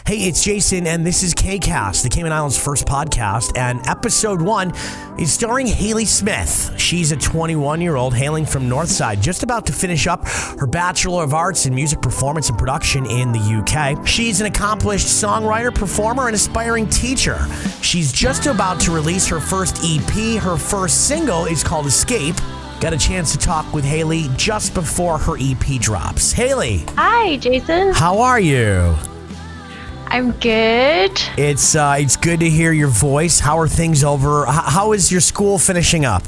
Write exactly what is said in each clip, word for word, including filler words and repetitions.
Hey, it's Jason, and this is K-Cast, the Cayman Islands' first podcast, and episode one is starring Haley Smith. She's a twenty-one-year-old hailing from Northside, just about to finish up her Bachelor of Arts in Music Performance and Production in the U K. She's an accomplished songwriter, performer, and aspiring teacher. She's just about to release her first E P. Her first single is called Escape. Got a chance to talk with Haley just before her E P drops. Haley. Hi, Jason. How are you? I'm good. It's uh, it's good to hear your voice. How are things over? H- how is your school finishing up?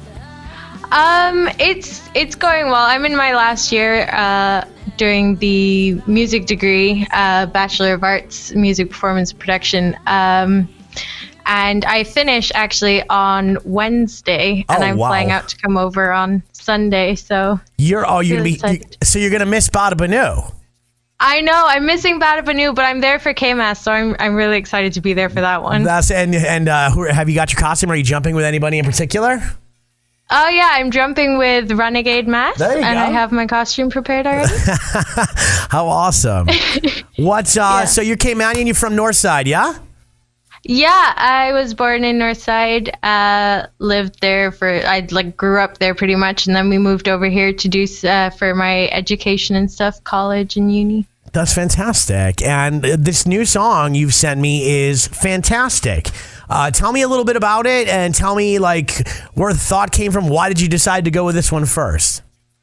Um, it's it's going well. I'm in my last year uh, doing the music degree, uh, Bachelor of Arts, Music Performance and Production. Um, and I finish actually on Wednesday, and oh, I'm wow. flying out to come over on Sunday. So you're oh you're really gonna be you, so you're gonna miss Bada Banu. I know I'm missing Bada Banu, but I'm there for K-Mass, so I'm I'm really excited to be there for that one. That's and and uh, who, have you got your costume? Are you jumping with anybody in particular? Oh yeah, I'm jumping with Renegade Matt, There you and go. I have my costume prepared already. How awesome! What? Uh, Yeah. So you're Caymanian. You're from Northside, yeah? Yeah, I was born in Northside, uh, lived there for, I like grew up there pretty much, and then we moved over here to do, uh, for my education and stuff, college and uni. That's fantastic. And this new song you've sent me is fantastic. Uh, tell me a little bit about it and tell me like where the thought came from. Why did you decide to go with this one first?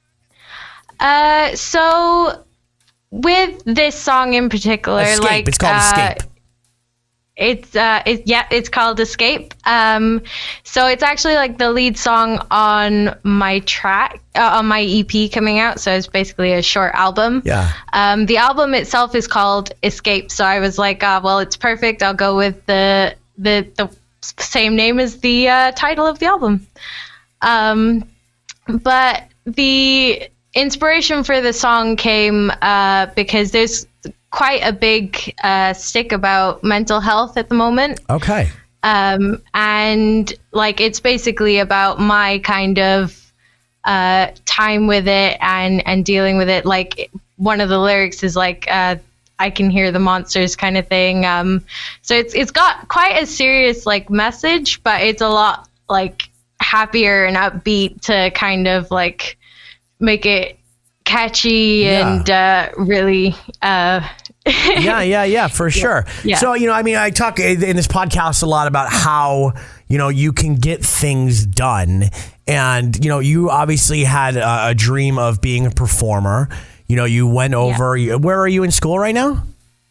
Uh, so with this song in particular, Escape. like It's called uh, Escape. It's uh, it, yeah, it's called Escape. Um, so it's actually like the lead song on my track uh, on my E P coming out. So it's basically a short album. Yeah. Um, the album itself is called Escape. So I was like, uh, well, it's perfect. I'll go with the the the same name as the uh, title of the album. Um, but the inspiration for the song came uh, because there's quite a big uh, stick about mental health at the moment. Okay. Um, and like, it's basically about my kind of uh, time with it and, and dealing with it. Like one of the lyrics is like, uh, I can hear the monsters kind of thing. Um, so it's, it's got quite a serious like message, but it's a lot like happier and upbeat to kind of like make it catchy Yeah. and uh, really, uh, yeah, yeah, yeah, for sure. Yeah. So, you know, I mean, I talk in this podcast a lot about how, you know, you can get things done. And, you know, you obviously had a, a dream of being a performer. You know, you went over, you, where are you in school right now?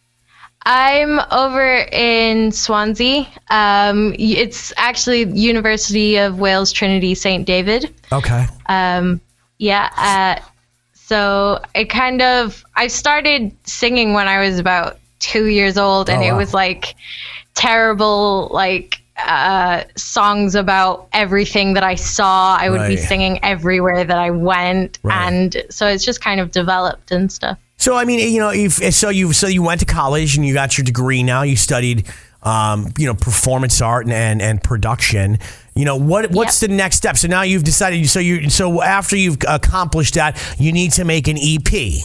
I'm over in Swansea. Um, it's actually University of Wales Trinity Saint David. Okay. Um, yeah. Uh, so it kind of, I started singing when I was about two years old, and Oh, it wow. was like terrible, like uh, songs about everything that I saw. I would be Right. singing everywhere that I went, Right. and so it's just kind of developed and stuff. So, I mean, you know, if, so you so you went to college and you got your degree now. You studied, um, you know, performance art and, and, and production. You know, what what's the next step? So now you've decided. So you so after you've accomplished that, you need to make an E P.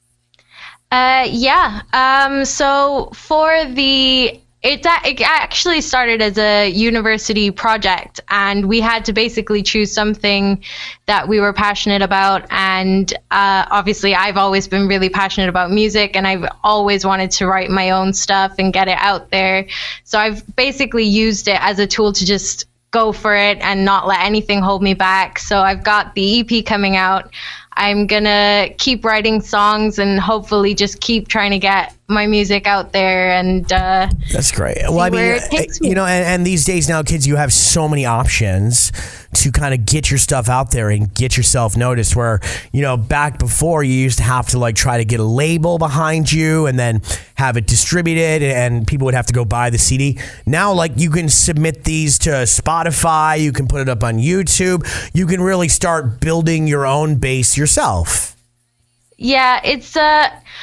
Uh, yeah. Um, so for the it, it actually started as a university project, and we had to basically choose something that we were passionate about. And uh, obviously, I've always been really passionate about music, and I've always wanted to write my own stuff and get it out there. So I've basically used it as a tool to just go for it and not let anything hold me back. So I've got the E P coming out. I'm gonna keep writing songs and hopefully just keep trying to get my music out there and uh, That's great. Well, I mean, where it takes me. you know, and, and these days now, kids, you have so many options to kind of get your stuff out there and get yourself noticed. Where, you know, back before you used to have to like try to get a label behind you and then have it distributed, and people would have to go buy the C D. Now, like, you can submit these to Spotify, you can put it up on YouTube, you can really start building your own base yourself. Yeah, it's uh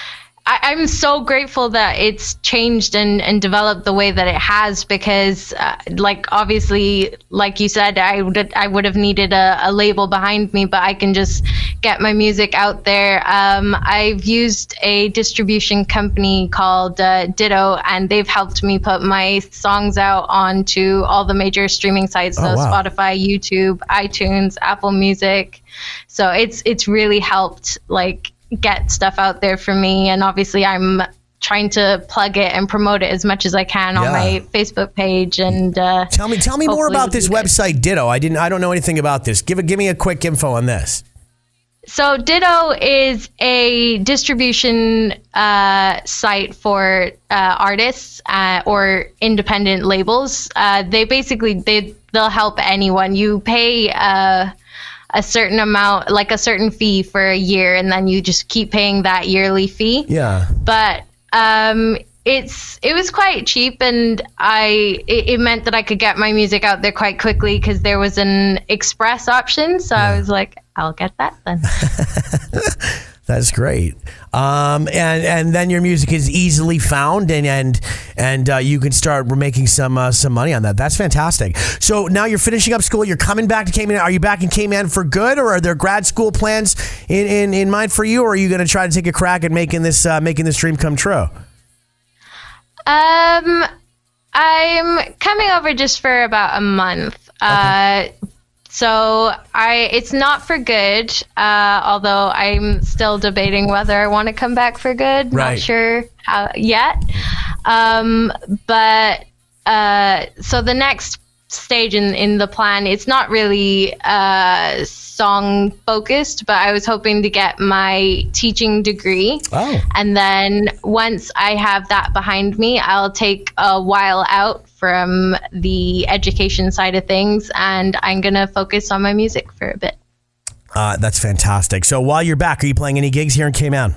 I, I'm so grateful that it's changed and, and developed the way that it has, because uh, like obviously, like you said, I would I would have needed a, a label behind me, but I can just get my music out there. Um, I've used a distribution company called uh, Ditto, and they've helped me put my songs out onto all the major streaming sites, so oh, wow. Spotify, YouTube, iTunes, Apple Music. So it's it's really helped like get stuff out there for me, and obviously I'm trying to plug it and promote it as much as I can yeah. on my Facebook page. And uh, tell me, tell me more about this website, Ditto. I didn't, I don't know anything about this. Give it, give me a quick info on this. So Ditto is a distribution uh, site for uh, artists uh, or independent labels. Uh, they basically they they'll help anyone. You pay Uh, a certain amount, like a certain fee for a year, and then you just keep paying that yearly fee. Yeah. But um, it's it was quite cheap, and I it, it meant that I could get my music out there quite quickly because there was an express option. So yeah. I was like, I'll get that then. That's great. Um, and and then your music is easily found, and and and uh, you can start making some uh, some money on that. That's fantastic. So now you're finishing up school. You're coming back to Cayman. Are you back in Cayman for good, or are there grad school plans in, in, in mind for you, or are you going to try to take a crack at making this uh, making this dream come true? Um, I'm coming over just for about a month. Okay. Uh, So I, it's not for good, uh, although I'm still debating whether I want to come back for good. Right. Not sure how yet. Um, but uh, so the next stage in, in the plan, it's not really uh, song focused, but I was hoping to get my teaching degree. Oh. And then once I have that behind me, I'll take a while out from the education side of things, and I'm going to focus on my music for a bit. Uh, that's fantastic. So while you're back, are you playing any gigs here in Cayman?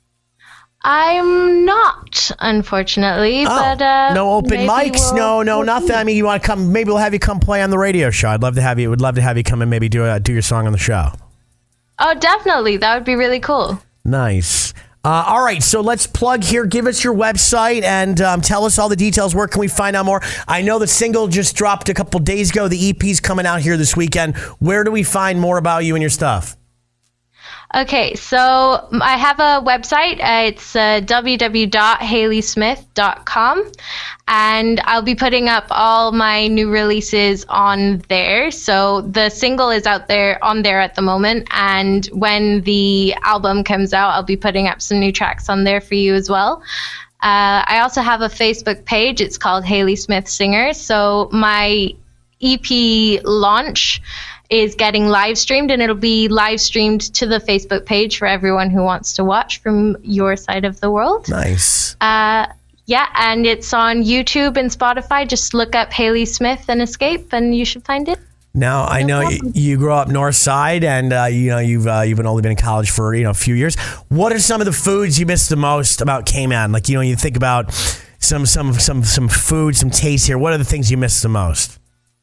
I'm not, unfortunately. Oh, but uh, no open mics, we'll, no, no, we'll nothing. see. I mean, you want to come? Maybe we'll have you come play on the radio show. I'd love to have you. Would love to have you come and maybe do a, do your song on the show. Oh, definitely. That would be really cool. Nice. Uh, all right, so let's plug here. Give us your website and um, tell us all the details. Where can we find out more? I know the single just dropped a couple days ago. The E P's coming out here this weekend. Where do we find more about you and your stuff? Okay, so I have a website. Uh, it's uh, w w w dot haley smith dot com, and I'll be putting up all my new releases on there. So the single is out there on there at the moment, and when the album comes out, I'll be putting up some new tracks on there for you as well. Uh, I also have a Facebook page. It's called Haley Smith Singer. So my E P launch is getting live streamed, and it'll be live streamed to the Facebook page for everyone who wants to watch from your side of the world. Nice. Uh, yeah, and it's on YouTube and Spotify. Just look up Haley Smith and Escape, and you should find it. Now, I know you, you grew up North Side, and uh, you know you've uh, you've only been in college for you know a few years. What are some of the foods you miss the most about Cayman? Like you know, you think about some some some some food, some taste here. What are the things you miss the most?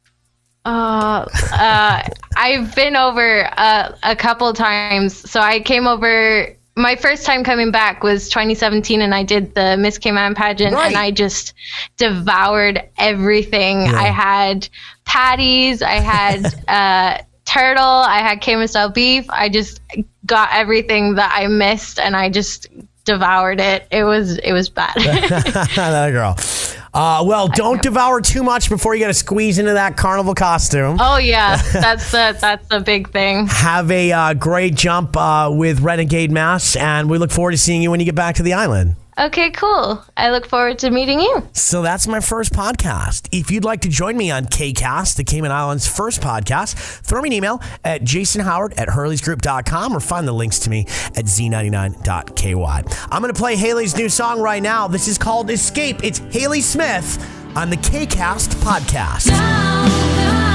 Uh, uh, I've been over uh, a couple times. So I came over. My first time coming back was twenty seventeen, and I did the Miss Cayman pageant, right. And I just devoured everything. Yeah. I had patties, I had uh, turtle, I had Cayman style beef. I just got everything that I missed, and I just devoured it. It was it was bad. That girl. Uh, well, don't devour too much before you got to squeeze into that carnival costume. Oh yeah, that's the that's the big thing. Have a uh, great jump uh, with Renegade Mass, and we look forward to seeing you when you get back to the island. Okay, cool. I look forward to meeting you. So that's my first podcast. If you'd like to join me on K-Cast, the Cayman Islands' first podcast, throw me an email at jason howard at hurleys group dot com or find the links to me at z ninety-nine dot k y. I'm going to play Haley's new song right now. This is called Escape. It's Haley Smith on the K-Cast podcast.